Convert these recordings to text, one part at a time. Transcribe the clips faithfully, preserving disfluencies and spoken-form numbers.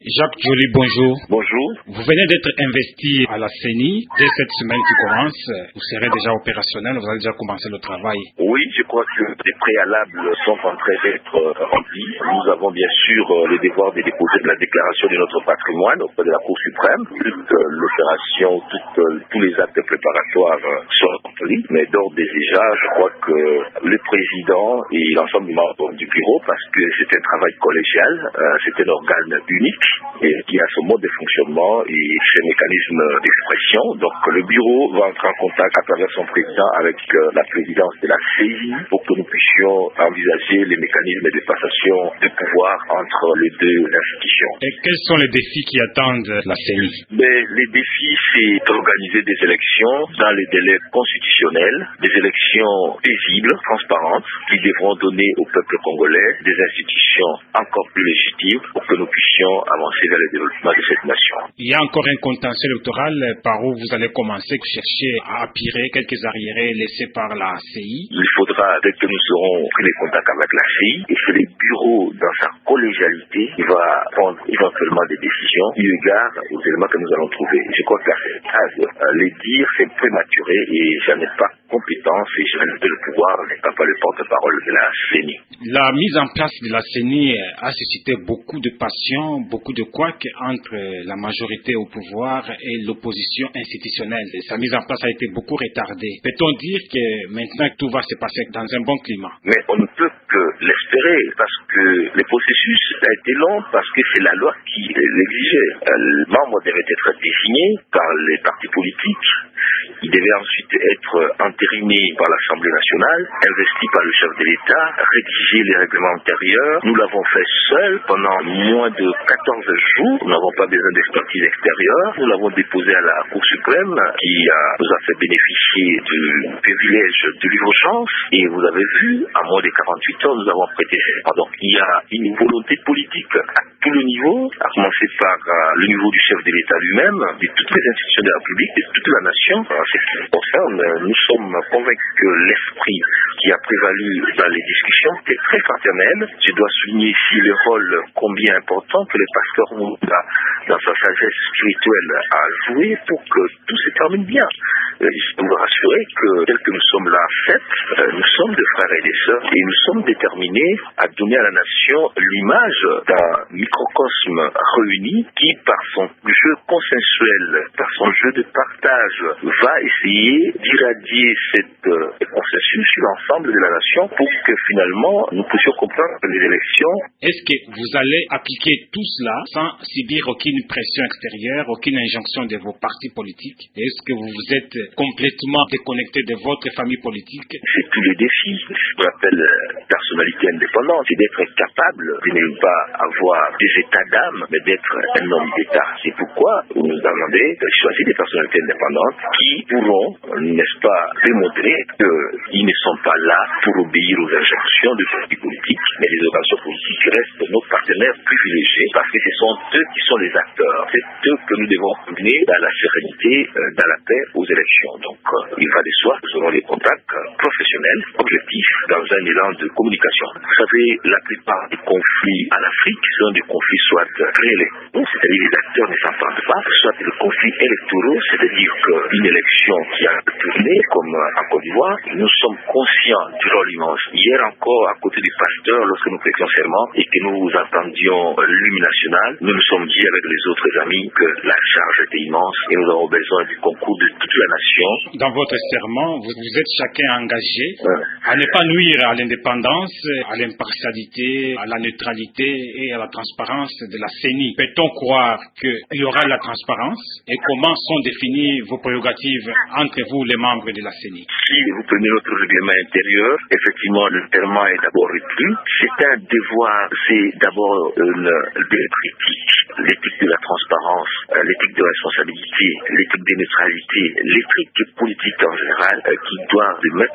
Jacques Joly, bonjour. Bonjour. Vous venez d'être investi à la C E N I. Dès cette semaine qui commence, vous serez déjà opérationnel, vous avez déjà commencé le travail. Oui, je crois que les préalables sont en train d'être remplis. Nous avons bien sûr le devoir de déposer de la déclaration de notre patrimoine auprès de la Cour suprême. Toute l'opération, toute, tous les actes préparatoires sont remplis. Mais d'ores et déjà, je crois que le président et l'ensemble des membres du bureau, parce que c'est un travail collégial, euh, c'est un organe unique et qui a son mode de fonctionnement et ses mécanismes d'expression. Donc le bureau va entrer en contact à travers son président avec euh, la présidence de la C E I pour que nous puissions envisager les mécanismes de passation de pouvoir entre les deux institutions. Et quels sont les défis qui attendent la C E N I? Mais les défis, c'est d'organiser des élections dans les délais constitutionnels, des élections paisibles, transparentes, qui devront donner au peuple congolais des institutions encore plus légitimes pour que nous puissions avancer vers le développement de cette nation. Il y a encore un contentieux électoral par où vous allez commencer à chercher à appuyer quelques arriérés laissés par la C E I. Il faudra, dès que nous serons pris les contacts avec la C E I, et c'est le bureau, dans sa collégialité, qui va prendre éventuellement des décisions eu égard aux éléments que nous allons trouver. Je crois qu'à cette phase, euh, les dire, c'est prématuré et je n'ai pas compétence et je n'ai pas le pouvoir, je n'ai pas le porte-parole de la C E N I. La mise en place de la C E N I a suscité beaucoup de passion, beaucoup de couacs entre la majorité au pouvoir et l'opposition institutionnelle. Sa mise en place a été beaucoup retardée. Peut-on dire que maintenant tout va se passer dans un bon climat? Mais on ne peut que l'espérer parce que le processus a été long, parce que c'est la loi qui l'exigeait. Le membre devait être désigné par les partis politiques. Il devait ensuite être entériné par l'Assemblée nationale, investi par le chef de l'État, rédiger les règlements intérieurs. Nous l'avons fait seul pendant moins de quatorze jours. Nous n'avons pas besoin d'expertise extérieure. Nous l'avons déposé à la Cour suprême qui a, nous a fait bénéficier du privilège de l'urgence. Et vous avez vu, à moins de quarante-huit heures, nous avons prêté serment. Donc il y a une volonté politique à tous les niveaux, à commencer par uh, le niveau du chef de l'État lui-même, de toutes les institutions de la République, de toute la nation. Alors, c'est ce qui nous concerne. Nous sommes convaincus que l'esprit qui a prévalu dans les discussions est très fraternel. Je dois souligner ici le rôle combien important que le pasteur Moussa, dans sa sagesse spirituelle, a joué pour que tout se termine bien. Je peux vous rassurer que, tel que nous sommes là, sept, nous sommes des frères et des sœurs et nous sommes déterminés à donner à la nation l'image d'un microcosme réuni qui, par son jeu consensuel, par son jeu de partage, va essayer d'irradier cette euh, consensus sur l'ensemble de la nation pour que finalement nous puissions comprendre que les élections. Est-ce que vous allez appliquer tout cela sans subir aucune pression extérieure, aucune injonction de vos partis politiques? Est-ce que vous vous êtes complètement déconnecté de votre famille politique? C'est tous les défis. Ce qu'on appelle euh, personnalité indépendante, c'est d'être capable de ne pas avoir des états d'âme, mais d'être un homme d'État. C'est pourquoi vous nous demandez de choisir des personnalités indépendantes qui pourront, n'est-ce pas, démontrer qu'ils ne sont pas là pour obéir aux injonctions du parti politique, mais les organisations politiques restent nos partenaires privilégiés parce que ce sont eux qui sont les acteurs. C'est eux que nous devons mener dans la sérénité, dans la paix aux élections. Donc, il va de soi que nous aurons des contacts professionnels, objectifs, dans un élan de communication. Vous savez, la plupart des conflits en Afrique sont des conflits soit préélectoraux, c'est-à-dire les acteurs ne s'entendent pas, soit des conflits électoraux, c'est-à-dire qu'une élection qui a tourné, comme en Côte d'Ivoire, nous sommes conscients du rôle immense. Hier encore, à côté du pasteur, lorsque nous prêtions serment et que nous attendions l'hymne national, nous nous sommes dit avec les autres amis que la charge était immense et nous avons besoin du concours de toute la nation. Dans votre serment, vous, vous êtes chacun engagé ouais. à ne pas nuire à l'indépendance, à l'impartialité, à la neutralité et à la transparence de la C E N I. Peut-on croire qu'il y aura la transparence et comment sont définies vos prérogatives entre vous, les membres de la C E N I? Si vous prenez notre règlement intérieur, effectivement, le serment est d'abord repris. C'est un devoir, c'est d'abord une éthique, l'éthique de la transparence, l'éthique de responsabilité, l'éthique de neutralité, l'éthique politique en général, qui doit mettre toutes nos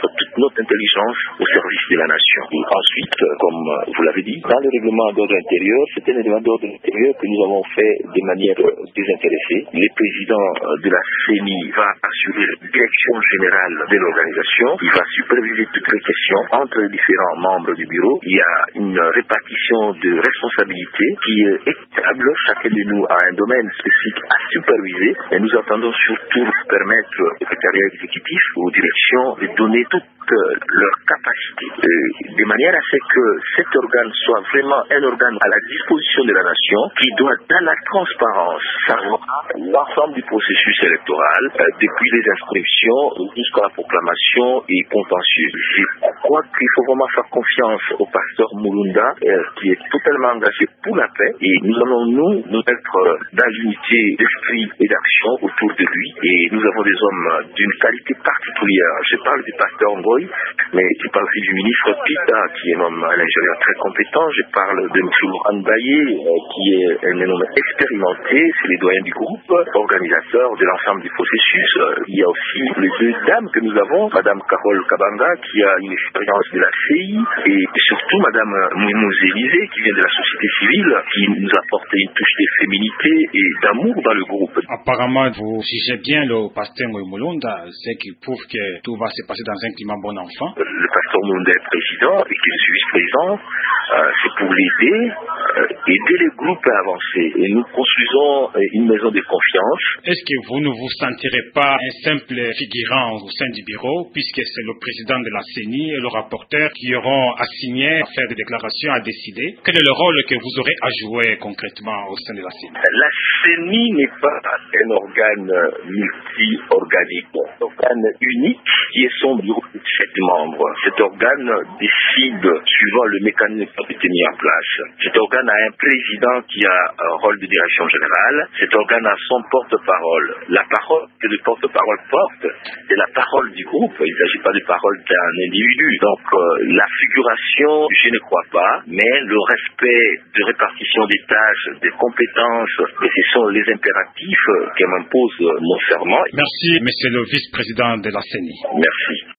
notre intelligence au service de la nation. Et ensuite, comme vous l'avez dit, dans le règlement d'ordre intérieur, c'est un règlement d'ordre intérieur que nous avons fait de manière désintéressée. Le président de la C E N I va assurer la direction générale de l'organisation. Il va superviser toutes les questions entre les différents membres du bureau. Il y a une répartition de responsabilités qui est équitable. Chacun de nous a un domaine spécifique à superviser. Et nous entendons surtout permettre au secrétariat exécutif, aux directions, de donner toutes leurs capacités, de manière à ce que cet organe soit vraiment un organe à la disposition de la nation, qui doit, dans la transparence, savoir l'ensemble du processus électoral, euh, depuis les inscriptions jusqu'à la proclamation et contentieux. Je crois qu'il faut vraiment faire confiance au pasteur Mulunda, euh, qui est totalement engagé pour la paix, et nous allons nous, nous être dans l'unité d'esprit et d'action autour de lui, et nous avons des hommes d'une qualité particulière. Je parle du pasteur Ngoy, mais je parle aussi du ministre Pita, qui est un homme, un ingénieur très compétent. Je parle de M. Laurent Baye, qui est un homme expérimenté, c'est les doyens du groupe, organisateur de l'ensemble du processus. Il y a aussi les deux dames que nous avons, Madame Carole Kabanga, qui a une expérience de la C I, et surtout Madame Moumouz Élysée, qui vient de la société civile, qui nous a apporté une touche de féminité et d'amour dans le groupe. Apparemment, vous jugez bien le pasteur Mulunda, ce qui prouve que tout va se passer dans un climat bon enfant. Le pasteur Mulunda est président et que je suis vice-président. Euh, c'est pour l'aider, euh, aider les groupes à avancer. Et nous construisons euh, une maison de confiance. Est-ce que vous ne vous sentirez pas un simple figurant au sein du bureau, puisque c'est le président de la C E N I et le rapporteur qui auront à signer, à faire des déclarations, à décider? Quel est le rôle que vous aurez à jouer concrètement au sein de la C E N I? La C E N I n'est pas un organe multi-organique, un organe unique qui est son bureau de sept membres. Cet organe décide suivant le mécanisme qui a été mis en place. Cet organe a un président qui a un rôle de direction générale. Cet organe a son porte-parole. La parole que le porte-parole porte, c'est la parole du groupe. Il ne s'agit pas de parole d'un individu. Donc euh, la figuration, je ne crois pas, mais le respect de répartition des tâches, des compétences, et ce sont les impératifs que m'impose mon serment. Merci, monsieur le vice-président de la C E N I. Merci.